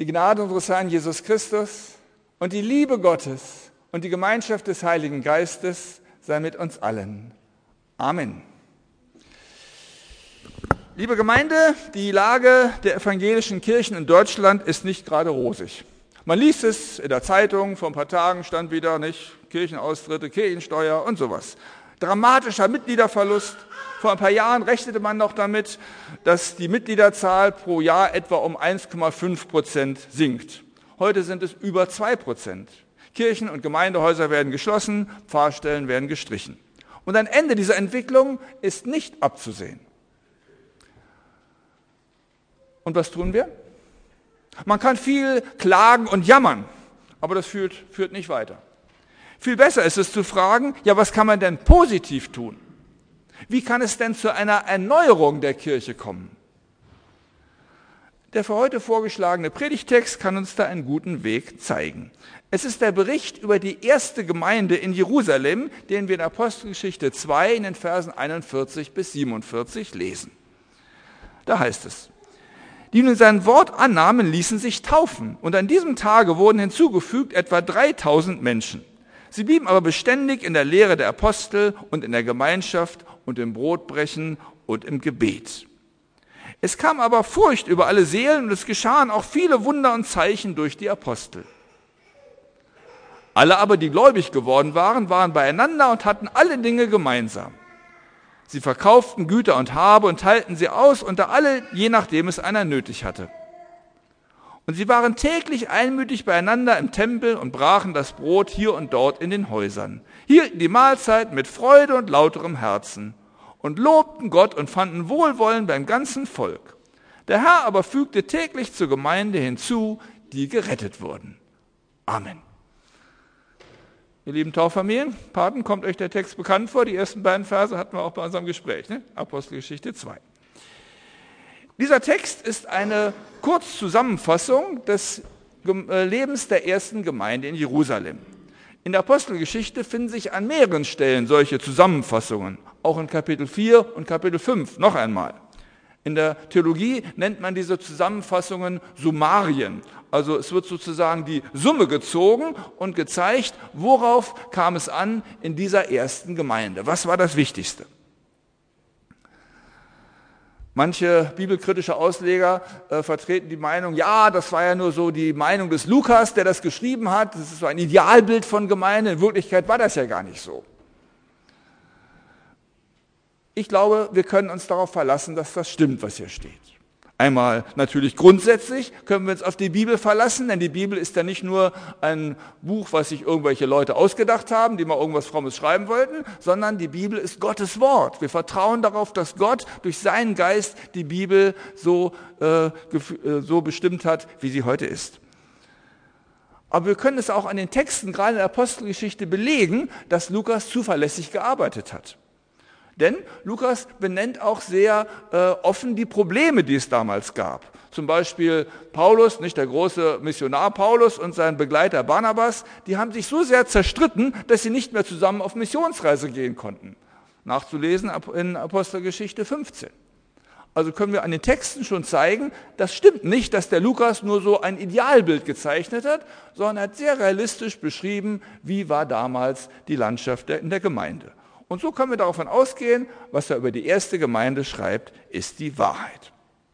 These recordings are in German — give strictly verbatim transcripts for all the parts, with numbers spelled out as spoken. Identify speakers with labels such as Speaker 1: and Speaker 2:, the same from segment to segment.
Speaker 1: Die Gnade unseres Herrn Jesus Christus und die Liebe Gottes und die Gemeinschaft des Heiligen Geistes sei mit uns allen. Amen. Liebe Gemeinde, die Lage der evangelischen Kirchen in Deutschland ist nicht gerade rosig. Man liest es in der Zeitung, vor ein paar Tagen stand wieder, nicht, Kirchenaustritte, Kirchensteuer und sowas. Dramatischer Mitgliederverlust. Vor ein paar Jahren rechnete man noch damit, dass die Mitgliederzahl pro Jahr etwa um eins Komma fünf Prozent sinkt. Heute sind es über zwei Prozent. Kirchen und Gemeindehäuser werden geschlossen, Pfarrstellen werden gestrichen. Und ein Ende dieser Entwicklung ist nicht abzusehen. Und was tun wir? Man kann viel klagen und jammern, aber das führt, führt nicht weiter. Viel besser ist es zu fragen, ja, was kann man denn positiv tun? Wie kann es denn zu einer Erneuerung der Kirche kommen? Der für heute vorgeschlagene Predigtext kann uns da einen guten Weg zeigen. Es ist der Bericht über die erste Gemeinde in Jerusalem, den wir in Apostelgeschichte zwei in den Versen einundvierzig bis siebenundvierzig lesen. Da heißt es: Die nun sein Wort annahmen, ließen sich taufen, und an diesem Tage wurden hinzugefügt etwa dreitausend Menschen. Sie blieben aber beständig in der Lehre der Apostel und in der Gemeinschaft und im Brotbrechen und im Gebet. Es kam aber Furcht über alle Seelen, und es geschahen auch viele Wunder und Zeichen durch die Apostel. Alle aber, die gläubig geworden waren, waren beieinander und hatten alle Dinge gemeinsam. Sie verkauften Güter und Habe und teilten sie aus unter alle, je nachdem es einer nötig hatte. Und sie waren täglich einmütig beieinander im Tempel und brachen das Brot hier und dort in den Häusern, hielten die Mahlzeit mit Freude und lauterem Herzen und lobten Gott und fanden Wohlwollen beim ganzen Volk. Der Herr aber fügte täglich zur Gemeinde hinzu, die gerettet wurden. Amen. Ihr lieben Taufamilien, Paten, kommt euch der Text bekannt vor? Die ersten beiden Verse hatten wir auch bei unserem Gespräch, ne? Apostelgeschichte zwei. Dieser Text ist eine Kurzzusammenfassung des Lebens der ersten Gemeinde in Jerusalem. In der Apostelgeschichte finden sich an mehreren Stellen solche Zusammenfassungen, auch in Kapitel vier und Kapitel fünf noch einmal. In der Theologie nennt man diese Zusammenfassungen Summarien. Also es wird sozusagen die Summe gezogen und gezeigt, worauf kam es an in dieser ersten Gemeinde. Was war das Wichtigste? Manche bibelkritische Ausleger äh, vertreten die Meinung, ja, das war ja nur so die Meinung des Lukas, der das geschrieben hat. Das ist so ein Idealbild von Gemeinde. In Wirklichkeit war das ja gar nicht so. Ich glaube, wir können uns darauf verlassen, dass das stimmt, was hier steht. Einmal natürlich grundsätzlich können wir uns auf die Bibel verlassen, denn die Bibel ist ja nicht nur ein Buch, was sich irgendwelche Leute ausgedacht haben, die mal irgendwas Frommes schreiben wollten, sondern die Bibel ist Gottes Wort. Wir vertrauen darauf, dass Gott durch seinen Geist die Bibel so, äh, so bestimmt hat, wie sie heute ist. Aber wir können es auch an den Texten, gerade in der Apostelgeschichte, belegen, dass Lukas zuverlässig gearbeitet hat. Denn Lukas benennt auch sehr äh, offen die Probleme, die es damals gab. Zum Beispiel Paulus, nicht der große Missionar Paulus und sein Begleiter Barnabas, die haben sich so sehr zerstritten, dass sie nicht mehr zusammen auf Missionsreise gehen konnten. Nachzulesen in Apostelgeschichte fünfzehn. Also können wir an den Texten schon zeigen, das stimmt nicht, dass der Lukas nur so ein Idealbild gezeichnet hat, sondern er hat sehr realistisch beschrieben, wie war damals die Landschaft in der Gemeinde. Und so können wir davon ausgehen, was er über die erste Gemeinde schreibt, ist die Wahrheit.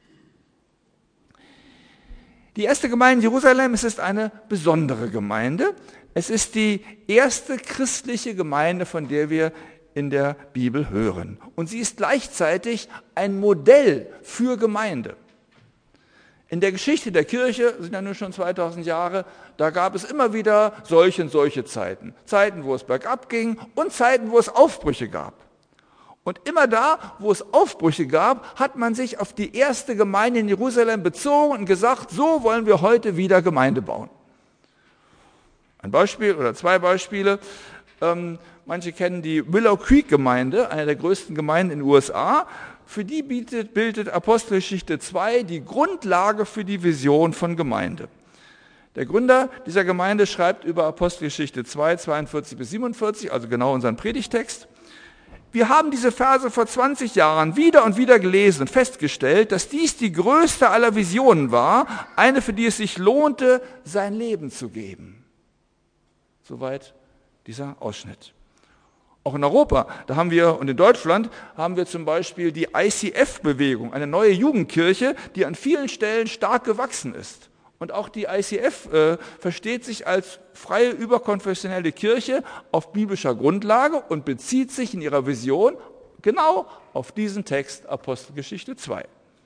Speaker 1: Die erste Gemeinde in Jerusalem, es ist eine besondere Gemeinde. Es ist die erste christliche Gemeinde, von der wir in der Bibel hören. Und sie ist gleichzeitig ein Modell für Gemeinde. In der Geschichte der Kirche, sind ja nun schon zweitausend Jahre, da gab es immer wieder solche und solche Zeiten. Zeiten, wo es bergab ging und Zeiten, wo es Aufbrüche gab. Und immer da, wo es Aufbrüche gab, hat man sich auf die erste Gemeinde in Jerusalem bezogen und gesagt, so wollen wir heute wieder Gemeinde bauen. Ein Beispiel oder zwei Beispiele. Ähm, manche kennen die Willow Creek Gemeinde, eine der größten Gemeinden in den U S A. Für die bietet, bildet Apostelgeschichte zwei die Grundlage für die Vision von Gemeinde. Der Gründer dieser Gemeinde schreibt über Apostelgeschichte zwei, zweiundvierzig bis siebenundvierzig, also genau unseren Predigtext. Wir haben diese Verse vor zwanzig Jahren wieder und wieder gelesen und festgestellt, dass dies die größte aller Visionen war, eine, für die es sich lohnte, sein Leben zu geben. Soweit dieser Ausschnitt. Auch in Europa, da haben wir, und in Deutschland, haben wir zum Beispiel die I C F-Bewegung, eine neue Jugendkirche, die an vielen Stellen stark gewachsen ist. Und auch die I C F äh, versteht sich als freie überkonfessionelle Kirche auf biblischer Grundlage und bezieht sich in ihrer Vision genau auf diesen Text Apostelgeschichte zwei.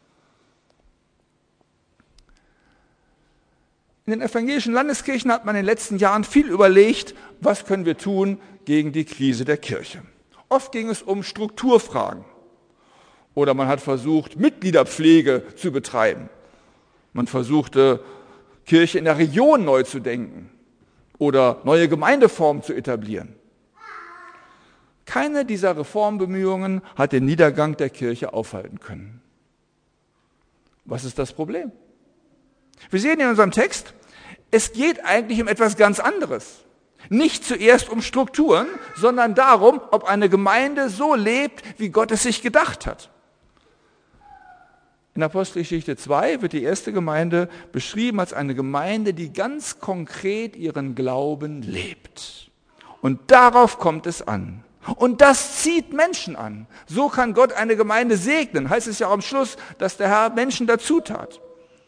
Speaker 1: In den evangelischen Landeskirchen hat man in den letzten Jahren viel überlegt, was können wir tun gegen die Krise der Kirche. Oft ging es um Strukturfragen. Oder man hat versucht, Mitgliederpflege zu betreiben. Man versuchte, Kirche in der Region neu zu denken oder neue Gemeindeformen zu etablieren. Keine dieser Reformbemühungen hat den Niedergang der Kirche aufhalten können. Was ist das Problem? Wir sehen in unserem Text, es geht eigentlich um etwas ganz anderes. Nicht zuerst um Strukturen, sondern darum, ob eine Gemeinde so lebt, wie Gott es sich gedacht hat. In Apostelgeschichte zwei wird die erste Gemeinde beschrieben als eine Gemeinde, die ganz konkret ihren Glauben lebt. Und darauf kommt es an. Und das zieht Menschen an. So kann Gott eine Gemeinde segnen. Heißt es ja auch am Schluss, dass der Herr Menschen dazu tat.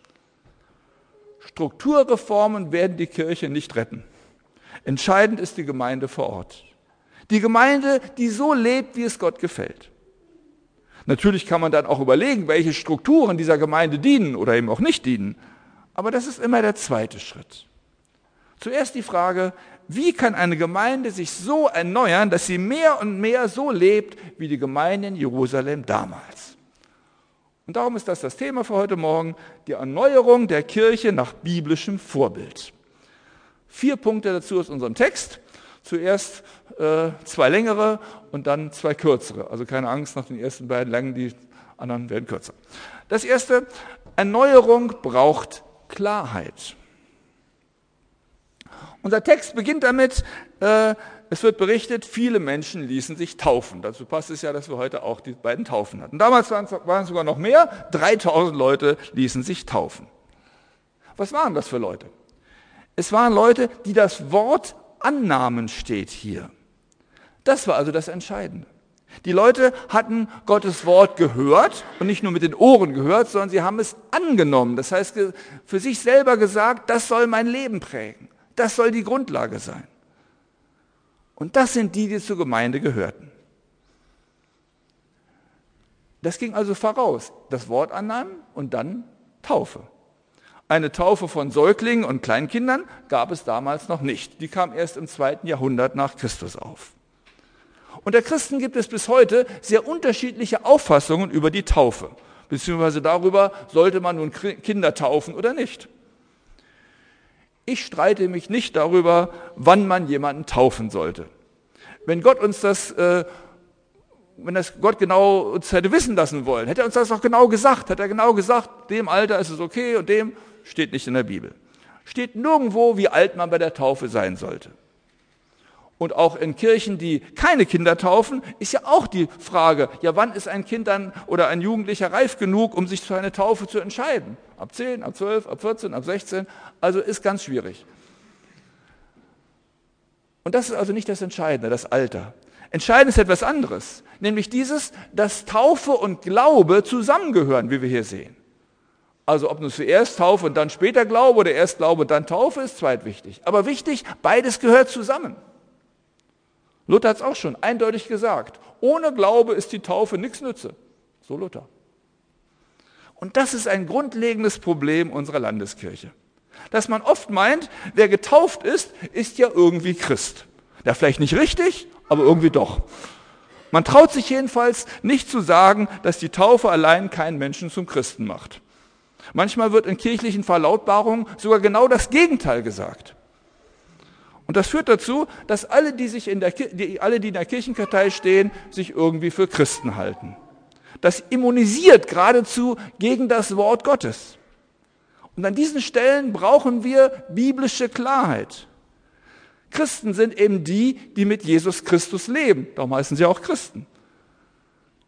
Speaker 1: Strukturreformen werden die Kirche nicht retten. Entscheidend ist die Gemeinde vor Ort. Die Gemeinde, die so lebt, wie es Gott gefällt. Natürlich kann man dann auch überlegen, welche Strukturen dieser Gemeinde dienen oder eben auch nicht dienen. Aber das ist immer der zweite Schritt. Zuerst die Frage, wie kann eine Gemeinde sich so erneuern, dass sie mehr und mehr so lebt, wie die Gemeinde in Jerusalem damals. Und darum ist das das Thema für heute Morgen, die Erneuerung der Kirche nach biblischem Vorbild. Vier Punkte dazu aus unserem Text. Zuerst äh, zwei längere und dann zwei kürzere. Also keine Angst, nach den ersten beiden langen, die anderen werden kürzer. Das erste, Erneuerung braucht Klarheit. Unser Text beginnt damit, äh, es wird berichtet, viele Menschen ließen sich taufen. Dazu passt es ja, dass wir heute auch die beiden Taufen hatten. Damals waren es, waren es sogar noch mehr, dreitausend Leute ließen sich taufen. Was waren das für Leute? Es waren Leute, die das Wort annahmen, steht hier. Das war also das Entscheidende. Die Leute hatten Gottes Wort gehört und nicht nur mit den Ohren gehört, sondern sie haben es angenommen. Das heißt, für sich selber gesagt, das soll mein Leben prägen. Das soll die Grundlage sein. Und das sind die, die zur Gemeinde gehörten. Das ging also voraus. Das Wort annehmen und dann Taufe. Eine Taufe von Säuglingen und Kleinkindern gab es damals noch nicht. Die kam erst im zweiten Jahrhundert nach Christus auf. Unter Christen gibt es bis heute sehr unterschiedliche Auffassungen über die Taufe, beziehungsweise darüber, sollte man nun Kinder taufen oder nicht. Ich streite mich nicht darüber, wann man jemanden taufen sollte. Wenn Gott uns das, äh, wenn das Gott genau uns hätte wissen lassen wollen, hätte er uns das auch genau gesagt, hätte er genau gesagt, dem Alter ist es okay und dem steht nicht in der Bibel. Steht nirgendwo, wie alt man bei der Taufe sein sollte. Und auch in Kirchen, die keine Kinder taufen, ist ja auch die Frage, ja, wann ist ein Kind dann oder ein Jugendlicher reif genug, um sich für eine Taufe zu entscheiden? Ab zehn, ab zwölf, ab vierzehn, ab sechzehn, also ist ganz schwierig. Und das ist also nicht das Entscheidende, das Alter. Entscheidend ist etwas anderes, nämlich dieses, dass Taufe und Glaube zusammengehören, wie wir hier sehen. Also ob nun zuerst Taufe und dann später Glaube oder erst Glaube und dann Taufe, ist zweitwichtig. Aber wichtig, beides gehört zusammen. Luther hat es auch schon eindeutig gesagt. Ohne Glaube ist die Taufe nichts nütze. So Luther. Und das ist ein grundlegendes Problem unserer Landeskirche. Dass man oft meint, wer getauft ist, ist ja irgendwie Christ. Ja, vielleicht nicht richtig, aber irgendwie doch. Man traut sich jedenfalls nicht zu sagen, dass die Taufe allein keinen Menschen zum Christen macht. Manchmal wird in kirchlichen Verlautbarungen sogar genau das Gegenteil gesagt. Und das führt dazu, dass alle, die sich in der, die, alle, die in der Kirchenkartei stehen, sich irgendwie für Christen halten. Das immunisiert geradezu gegen das Wort Gottes. Und an diesen Stellen brauchen wir biblische Klarheit. Christen sind eben die, die mit Jesus Christus leben. Darum heißen sie auch Christen.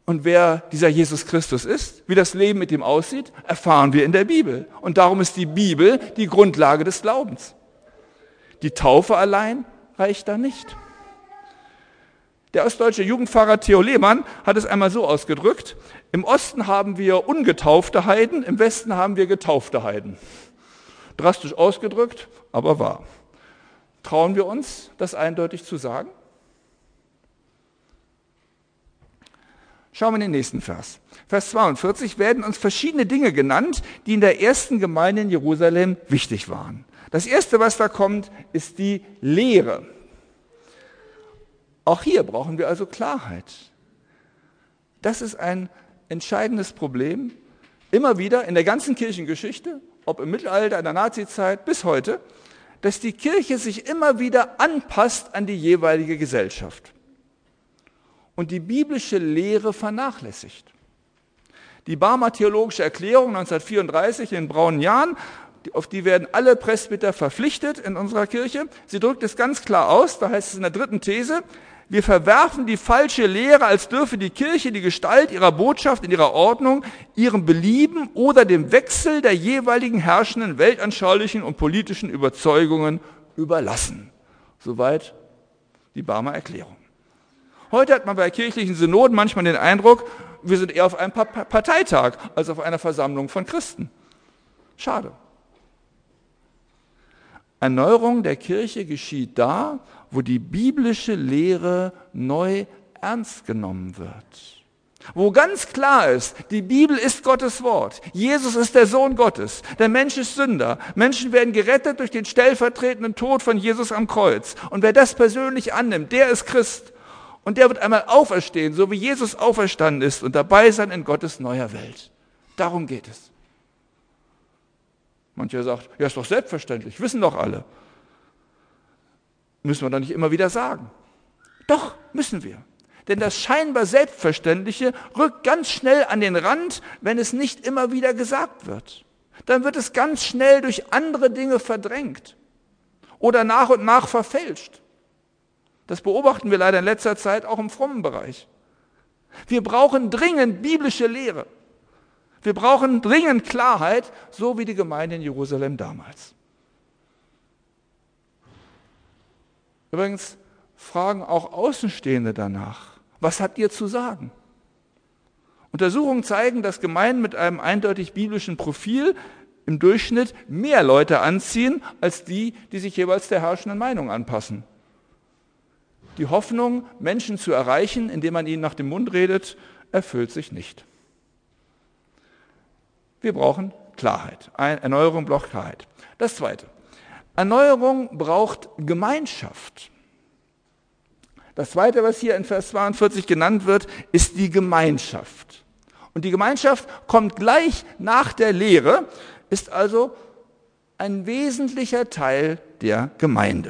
Speaker 1: Und wer dieser Jesus Christus ist, wie das Leben mit ihm aussieht, erfahren wir in der Bibel. Und darum ist die Bibel die Grundlage des Glaubens. Die Taufe allein reicht da nicht. Der ostdeutsche Jugendpfarrer Theo Lehmann hat es einmal so ausgedrückt: Im Osten haben wir ungetaufte Heiden, im Westen haben wir getaufte Heiden. Drastisch ausgedrückt, aber wahr. Trauen wir uns, das eindeutig zu sagen? Schauen wir in den nächsten Vers. Vers zweiundvierzig werden uns verschiedene Dinge genannt, die in der ersten Gemeinde in Jerusalem wichtig waren. Das erste, was da kommt, ist die Lehre. Auch hier brauchen wir also Klarheit. Das ist ein entscheidendes Problem. Immer wieder in der ganzen Kirchengeschichte, ob im Mittelalter, in der Nazizeit bis heute, dass die Kirche sich immer wieder anpasst an die jeweilige Gesellschaft und die biblische Lehre vernachlässigt. Die Barmer Theologische Erklärung neunzehnhundertvierunddreißig, in den braunen Jahren, auf die werden alle Presbyter verpflichtet in unserer Kirche. Sie drückt es ganz klar aus, da heißt es in der dritten These: Wir verwerfen die falsche Lehre, als dürfe die Kirche die Gestalt ihrer Botschaft in ihrer Ordnung, ihrem Belieben oder dem Wechsel der jeweiligen herrschenden weltanschaulichen und politischen Überzeugungen überlassen. Soweit die Barmer Erklärung. Heute hat man bei kirchlichen Synoden manchmal den Eindruck, wir sind eher auf einem Parteitag als auf einer Versammlung von Christen. Schade. Erneuerung der Kirche geschieht da, wo die biblische Lehre neu ernst genommen wird. Wo ganz klar ist, die Bibel ist Gottes Wort. Jesus ist der Sohn Gottes. Der Mensch ist Sünder. Menschen werden gerettet durch den stellvertretenden Tod von Jesus am Kreuz. Und wer das persönlich annimmt, der ist Christ. Und der wird einmal auferstehen, so wie Jesus auferstanden ist und dabei sein in Gottes neuer Welt. Darum geht es. Mancher sagt, ja, ist doch selbstverständlich, wissen doch alle. Müssen wir doch nicht immer wieder sagen. Doch, müssen wir. Denn das scheinbar Selbstverständliche rückt ganz schnell an den Rand, wenn es nicht immer wieder gesagt wird. Dann wird es ganz schnell durch andere Dinge verdrängt oder nach und nach verfälscht. Das beobachten wir leider in letzter Zeit auch im frommen Bereich. Wir brauchen dringend biblische Lehre. Wir brauchen dringend Klarheit, so wie die Gemeinde in Jerusalem damals. Übrigens fragen auch Außenstehende danach: Was habt ihr zu sagen? Untersuchungen zeigen, dass Gemeinden mit einem eindeutig biblischen Profil im Durchschnitt mehr Leute anziehen, als die, die sich jeweils der herrschenden Meinung anpassen. Die Hoffnung, Menschen zu erreichen, indem man ihnen nach dem Mund redet, erfüllt sich nicht. Wir brauchen Klarheit. Erneuerung braucht Klarheit. Das Zweite. Erneuerung braucht Gemeinschaft. Das Zweite, was hier in Vers zweiundvierzig genannt wird, ist die Gemeinschaft. Und die Gemeinschaft kommt gleich nach der Lehre, ist also ein wesentlicher Teil der Gemeinde.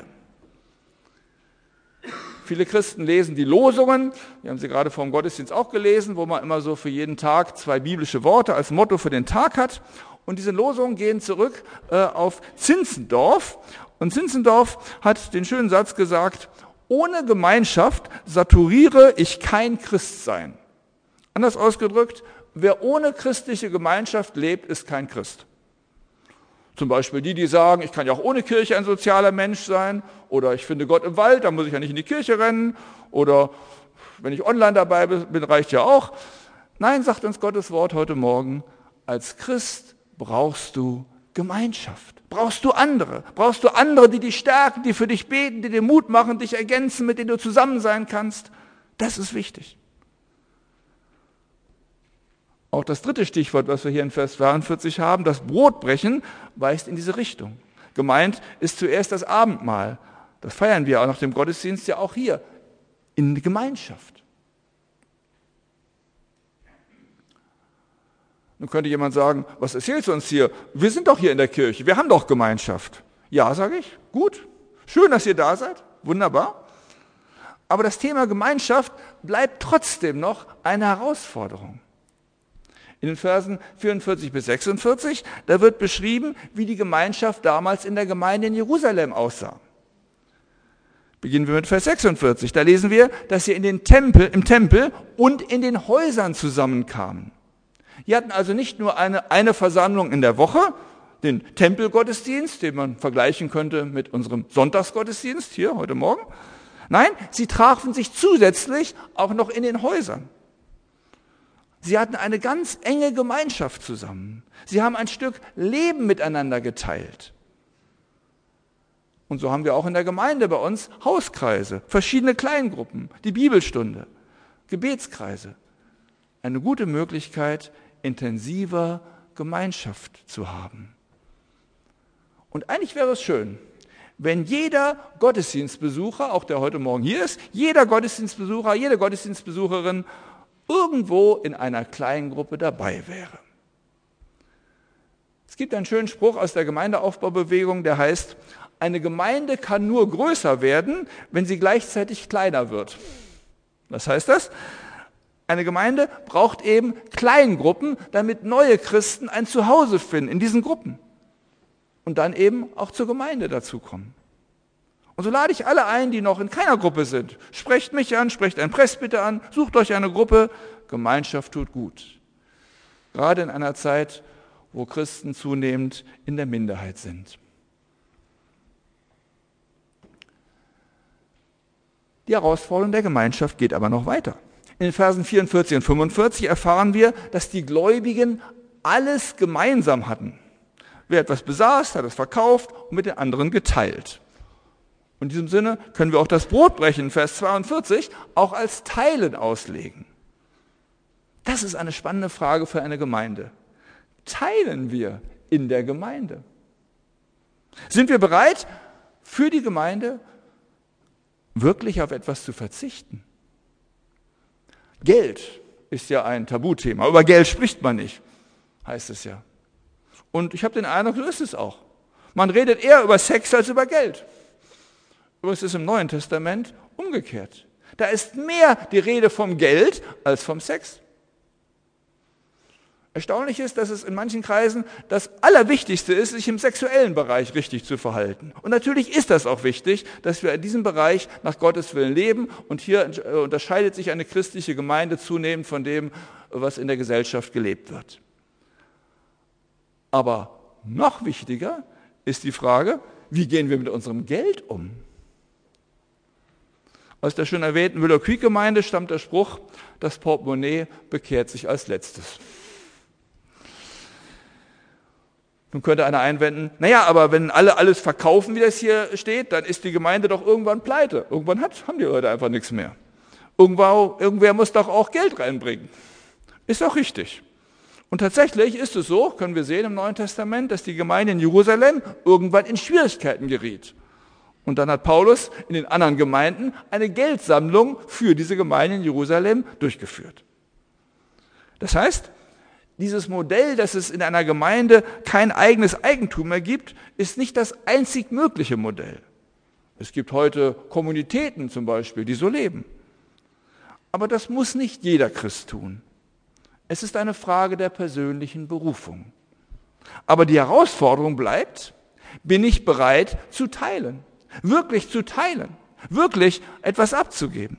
Speaker 1: Viele Christen lesen die Losungen, wir haben sie gerade vor dem Gottesdienst auch gelesen, wo man immer so für jeden Tag zwei biblische Worte als Motto für den Tag hat. Und diese Losungen gehen zurück äh, auf Zinzendorf. Und Zinzendorf hat den schönen Satz gesagt: Ohne Gemeinschaft saturiere ich kein Christsein. Anders ausgedrückt, wer ohne christliche Gemeinschaft lebt, ist kein Christ. Zum Beispiel die, die sagen, ich kann ja auch ohne Kirche ein sozialer Mensch sein, oder ich finde Gott im Wald, da muss ich ja nicht in die Kirche rennen, oder wenn ich online dabei bin, reicht ja auch. Nein, sagt uns Gottes Wort heute Morgen, als Christ brauchst du Gemeinschaft. Brauchst du andere. Brauchst du andere, die dich stärken, die für dich beten, die dir Mut machen, dich ergänzen, mit denen du zusammen sein kannst. Das ist wichtig. Auch das dritte Stichwort, was wir hier in Vers zweiundvierzig haben, das Brotbrechen, weist in diese Richtung. Gemeint ist zuerst das Abendmahl. Das feiern wir auch nach dem Gottesdienst ja auch hier in Gemeinschaft. Nun könnte jemand sagen, was erzählst du uns hier? Wir sind doch hier in der Kirche, wir haben doch Gemeinschaft. Ja, sage ich, gut, schön, dass ihr da seid, wunderbar. Aber das Thema Gemeinschaft bleibt trotzdem noch eine Herausforderung. In den Versen vierundvierzig bis sechsundvierzig, da wird beschrieben, wie die Gemeinschaft damals in der Gemeinde in Jerusalem aussah. Beginnen wir mit Vers sechsundvierzig. Da lesen wir, dass sie in den Tempel, im Tempel und in den Häusern zusammenkamen. Die hatten also nicht nur eine, eine Versammlung in der Woche, den Tempelgottesdienst, den man vergleichen könnte mit unserem Sonntagsgottesdienst hier heute Morgen. Nein, sie trafen sich zusätzlich auch noch in den Häusern. Sie hatten eine ganz enge Gemeinschaft zusammen. Sie haben ein Stück Leben miteinander geteilt. Und so haben wir auch in der Gemeinde bei uns Hauskreise, verschiedene Kleingruppen, die Bibelstunde, Gebetskreise. Eine gute Möglichkeit, intensiver Gemeinschaft zu haben. Und eigentlich wäre es schön, wenn jeder Gottesdienstbesucher, auch der heute Morgen hier ist, jeder Gottesdienstbesucher, jede Gottesdienstbesucherin irgendwo in einer kleinen Gruppe dabei wäre. Es gibt einen schönen Spruch aus der Gemeindeaufbaubewegung, der heißt, eine Gemeinde kann nur größer werden, wenn sie gleichzeitig kleiner wird. Was heißt das? Eine Gemeinde braucht eben Kleingruppen, damit neue Christen ein Zuhause finden in diesen Gruppen und dann eben auch zur Gemeinde dazukommen. Und so lade ich alle ein, die noch in keiner Gruppe sind. Sprecht mich an, sprecht einen Presbyter an, sucht euch eine Gruppe. Gemeinschaft tut gut. Gerade in einer Zeit, wo Christen zunehmend in der Minderheit sind. Die Herausforderung der Gemeinschaft geht aber noch weiter. In den Versen vierundvierzig und fünfundvierzig erfahren wir, dass die Gläubigen alles gemeinsam hatten. Wer etwas besaß, hat es verkauft und mit den anderen geteilt. Und in diesem Sinne können wir auch das Brotbrechen, Vers zweiundvierzig, auch als Teilen auslegen. Das ist eine spannende Frage für eine Gemeinde. Teilen wir in der Gemeinde? Sind wir bereit, für die Gemeinde wirklich auf etwas zu verzichten? Geld ist ja ein Tabuthema. Über Geld spricht man nicht, heißt es ja. Und ich habe den Eindruck, so ist es auch. Man redet eher über Sex als über Geld. Aber es ist im Neuen Testament umgekehrt. Da ist mehr die Rede vom Geld als vom Sex. Erstaunlich ist, dass es in manchen Kreisen das Allerwichtigste ist, sich im sexuellen Bereich richtig zu verhalten. Und natürlich ist das auch wichtig, dass wir in diesem Bereich nach Gottes Willen leben. Und hier unterscheidet sich eine christliche Gemeinde zunehmend von dem, was in der Gesellschaft gelebt wird. Aber noch wichtiger ist die Frage, wie gehen wir mit unserem Geld um? Aus der schon erwähnten Willow Creek Gemeinde stammt der Spruch, das Portemonnaie bekehrt sich als letztes. Nun könnte einer einwenden, naja, aber wenn alle alles verkaufen, wie das hier steht, dann ist die Gemeinde doch irgendwann pleite. Irgendwann hat, haben die Leute einfach nichts mehr. Irgendwo, irgendwer muss doch auch Geld reinbringen. Ist auch richtig. Und tatsächlich ist es so, können wir sehen im Neuen Testament, dass die Gemeinde in Jerusalem irgendwann in Schwierigkeiten geriet. Und dann hat Paulus in den anderen Gemeinden eine Geldsammlung für diese Gemeinde in Jerusalem durchgeführt. Das heißt, dieses Modell, dass es in einer Gemeinde kein eigenes Eigentum mehr gibt, ist nicht das einzig mögliche Modell. Es gibt heute Kommunitäten zum Beispiel, die so leben. Aber das muss nicht jeder Christ tun. Es ist eine Frage der persönlichen Berufung. Aber die Herausforderung bleibt, bin ich bereit zu teilen, wirklich zu teilen, wirklich etwas abzugeben.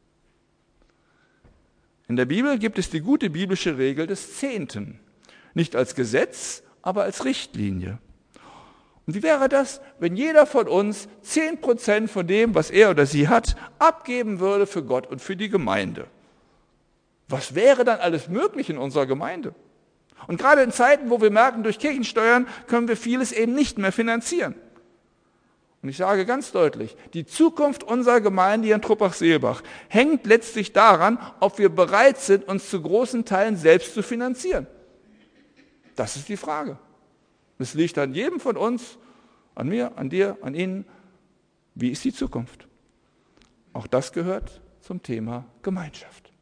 Speaker 1: In der Bibel gibt es die gute biblische Regel des Zehnten, nicht als Gesetz, aber als Richtlinie. Und wie wäre das, wenn jeder von uns zehn Prozent von dem, was er oder sie hat, abgeben würde für Gott und für die Gemeinde? Was wäre dann alles möglich in unserer Gemeinde? Und gerade in Zeiten, wo wir merken, durch Kirchensteuern können wir vieles eben nicht mehr finanzieren. Und ich sage ganz deutlich, die Zukunft unserer Gemeinde hier in Truppach-Seelbach hängt letztlich daran, ob wir bereit sind, uns zu großen Teilen selbst zu finanzieren. Das ist die Frage. Es liegt an jedem von uns, an mir, an dir, an Ihnen. Wie ist die Zukunft? Auch das gehört zum Thema Gemeinschaft.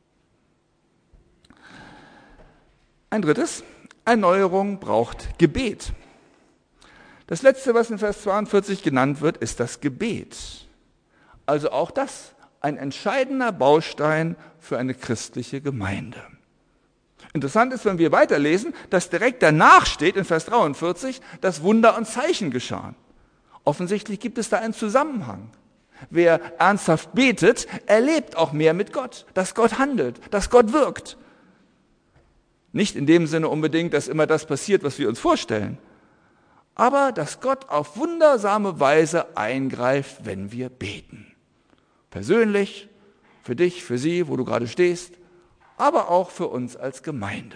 Speaker 1: Ein drittes, Erneuerung braucht Gebet. Das letzte, was in Vers zweiundvierzig genannt wird, ist das Gebet. Also auch das ein entscheidender Baustein für eine christliche Gemeinde. Interessant ist, wenn wir weiterlesen, dass direkt danach steht in Vers dreiundvierzig, dass Wunder und Zeichen geschahen. Offensichtlich gibt es da einen Zusammenhang. Wer ernsthaft betet, erlebt auch mehr mit Gott, dass Gott handelt, dass Gott wirkt. Nicht in dem Sinne unbedingt, dass immer das passiert, was wir uns vorstellen, aber dass Gott auf wundersame Weise eingreift, wenn wir beten. Persönlich, für dich, für sie, wo du gerade stehst, aber auch für uns als Gemeinde.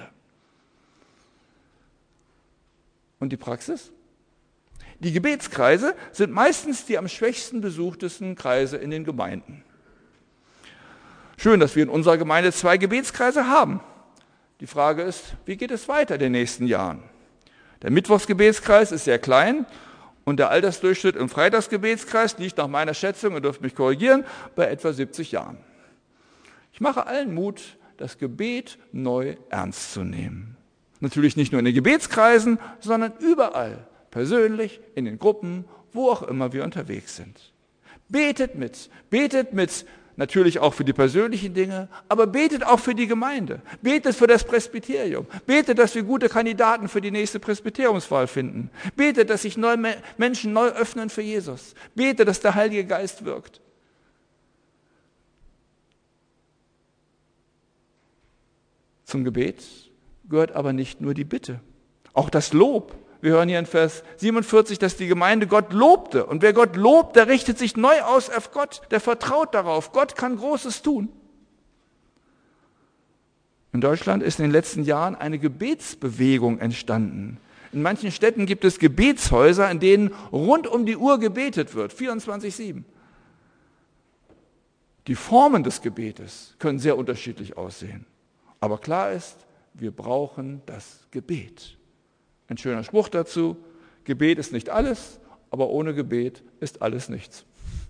Speaker 1: Und die Praxis? Die Gebetskreise sind meistens die am schwächsten besuchtesten Kreise in den Gemeinden. Schön, dass wir in unserer Gemeinde zwei Gebetskreise haben. Die Frage ist, wie geht es weiter in den nächsten Jahren? Der Mittwochsgebetskreis ist sehr klein und der Altersdurchschnitt im Freitagsgebetskreis liegt nach meiner Schätzung, ihr dürft mich korrigieren, bei etwa siebzig Jahren. Ich mache allen Mut, das Gebet neu ernst zu nehmen. Natürlich nicht nur in den Gebetskreisen, sondern überall, persönlich, in den Gruppen, wo auch immer wir unterwegs sind. Betet mit, betet mit, natürlich auch für die persönlichen Dinge, aber betet auch für die Gemeinde. Betet für das Presbyterium. Betet, dass wir gute Kandidaten für die nächste Presbyteriumswahl finden. Betet, dass sich neue Menschen neu öffnen für Jesus. Betet, dass der Heilige Geist wirkt. Zum Gebet gehört aber nicht nur die Bitte, auch das Lob. Wir hören hier in Vers siebenundvierzig, dass die Gemeinde Gott lobte. Und wer Gott lobt, der richtet sich neu aus auf Gott, der vertraut darauf. Gott kann Großes tun. In Deutschland ist in den letzten Jahren eine Gebetsbewegung entstanden. In manchen Städten gibt es Gebetshäuser, in denen rund um die Uhr gebetet wird, vierundzwanzig sieben. Die Formen des Gebetes können sehr unterschiedlich aussehen. Aber klar ist, wir brauchen das Gebet. Ein schöner Spruch dazu, Gebet ist nicht alles, aber ohne Gebet ist alles nichts.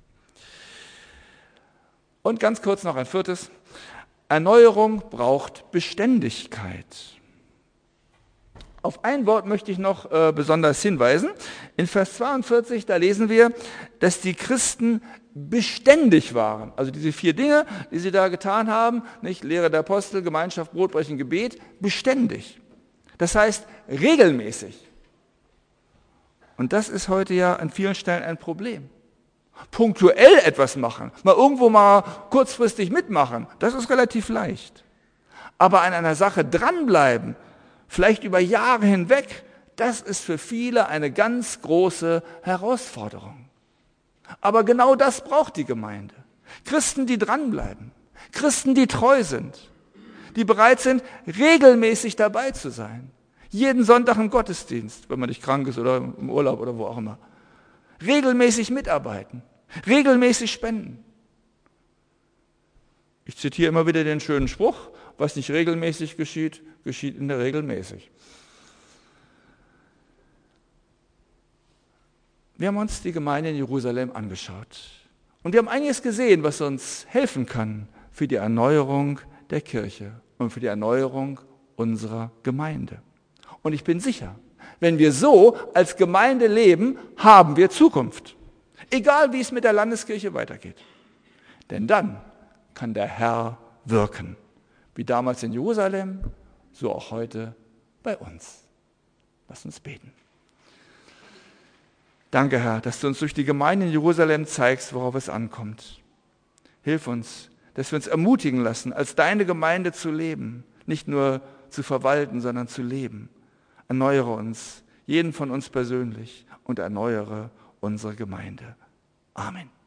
Speaker 1: Und ganz kurz noch ein viertes, Erneuerung braucht Beständigkeit. Auf ein Wort möchte ich noch äh, besonders hinweisen. In Vers zweiundvierzig, da lesen wir, dass die Christen beständig waren. Also diese vier Dinge, die sie da getan haben, nicht Lehre der Apostel, Gemeinschaft, Brotbrechen, Gebet, beständig. Das heißt regelmäßig. Und das ist heute ja an vielen Stellen ein Problem. Punktuell etwas machen, mal irgendwo mal kurzfristig mitmachen, das ist relativ leicht. Aber an einer Sache dranbleiben, vielleicht über Jahre hinweg, das ist für viele eine ganz große Herausforderung. Aber genau das braucht die Gemeinde. Christen, die dranbleiben, Christen, die treu sind, die bereit sind, regelmäßig dabei zu sein. Jeden Sonntag im Gottesdienst, wenn man nicht krank ist oder im Urlaub oder wo auch immer. Regelmäßig mitarbeiten, regelmäßig spenden. Ich zitiere immer wieder den schönen Spruch, was nicht regelmäßig geschieht, geschieht in der Regel mäßig. Wir haben uns die Gemeinde in Jerusalem angeschaut und wir haben einiges gesehen, was uns helfen kann für die Erneuerung der Kirche und für die Erneuerung unserer Gemeinde. Und ich bin sicher, wenn wir so als Gemeinde leben, haben wir Zukunft. Egal, wie es mit der Landeskirche weitergeht. Denn dann kann der Herr wirken. Wie damals in Jerusalem, so auch heute bei uns. Lass uns beten. Danke, Herr, dass du uns durch die Gemeinde in Jerusalem zeigst, worauf es ankommt. Hilf uns, dass wir uns ermutigen lassen, als deine Gemeinde zu leben, nicht nur zu verwalten, sondern zu leben. Erneuere uns, jeden von uns persönlich, und erneuere unsere Gemeinde. Amen.